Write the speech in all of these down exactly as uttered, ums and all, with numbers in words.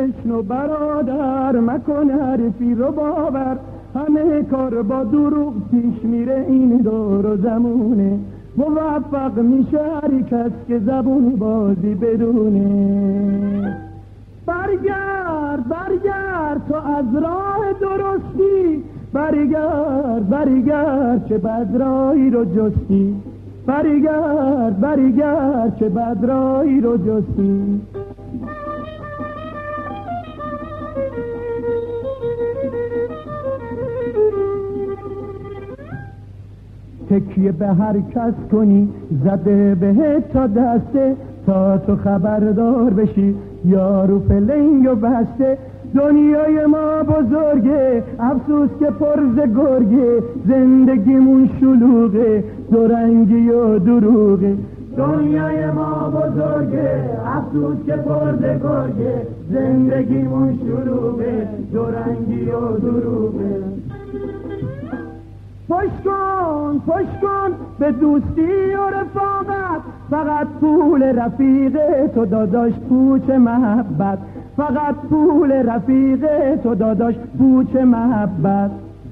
بشنو برادر، مکن حرفی رو باور، همه کار با دروغ پیش میره، این دور و زمونه، موفق میشه هر کس که زبون بازی بدونه. برگرد برگرد تو از راه درستی، برگرد برگرد چه بدراهی رو جستی، برگرد برگرد چه بدراهی رو جستی. تکیه به هر کس کنی زده بهت تا دسته، تا تو خبردار بشی یارو فلنگ و بسته. دنیای ما بزرگه افسوس که پرز گرگه، زندگیمون شلوغه دورنگی و دروغه. دنیای ما بزرگه افسوس که پرز گرگه، زندگیمون شلوغه دورنگی و دروغه. پشت کن پشت کن به دوستی و رفاقت، فقط پول رفیق تو داداش پوچ محبت، فقط پول رفیق تو داداش پوچ محبت.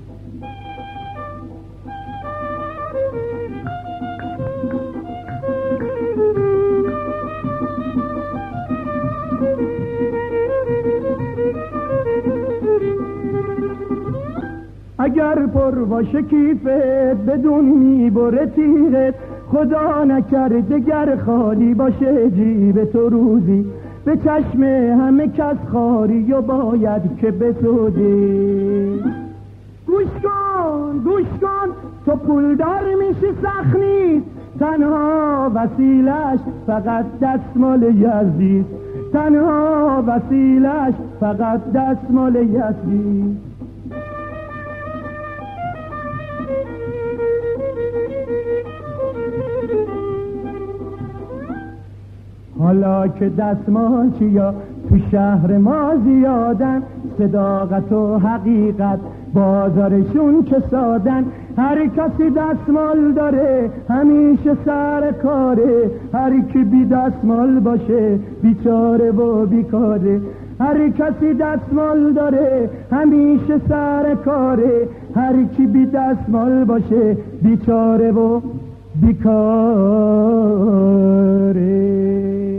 اگر پر باشه کیفت بدون میبره تیغت، خدا نکرده دگر خالی باشه جیب تو روزی، به چشم همه کس خاری و باید که بسودی. گوش کن گوش کن تو پولدار میشی سخت نیست، تنها وسیلش فقط دستمال یزدیست، تنها وسیلش فقط دستمال یزدیست. حالا که دستمال چیا تو شهر ما زیادن، صداقت و حقیقت بازارشون کسادن. هر کسی دستمال داره همیشه سر کاره، هر کی بی دستمال باشه بیچاره و بیکاره. هر کسی دستمال داره همیشه سر کاره، هر کی بی دستمال باشه بیچاره و بیکاره.